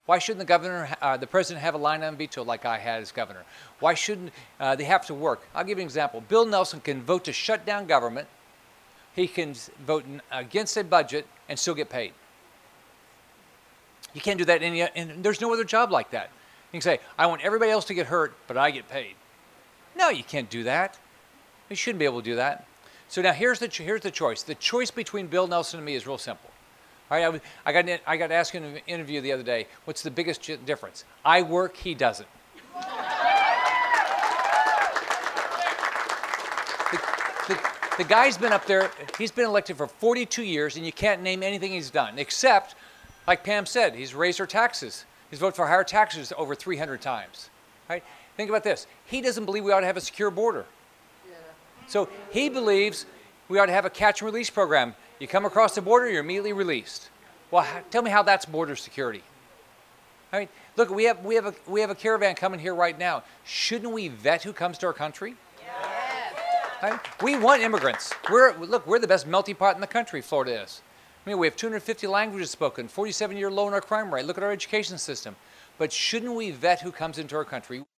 Why shouldn't the president have a line on veto like I had as governor? Why shouldn't they have to work? I'll give you an example. Bill Nelson can vote to shut down government. He can vote against a budget and still get paid. You can't do that and there's no other job like that. You can say, I want everybody else to get hurt, but I get paid. No, you can't do that. You shouldn't be able to do that. So now here's the choice. The choice between Bill Nelson and me is real simple. All right, I got asked in an interview the other day, what's the biggest difference? I work, he doesn't. The guy's been up there, he's been elected for 42 years, and you can't name anything he's done, except, like Pam said, he's raised our taxes. He's voted for higher taxes over 300 times. Right? Think about this. He doesn't believe we ought to have a secure border. So he believes we ought to have a catch and release program. You come across the border, you're immediately released. Well, tell me how that's border security. I mean, look, we have a caravan coming here right now. Shouldn't we vet who comes to our country? Yes. Right? We want immigrants. We're the best melting pot in the country, Florida is. I mean, we have 250 languages spoken, 47-year low in our crime rate. Look at our education system. But shouldn't we vet who comes into our country?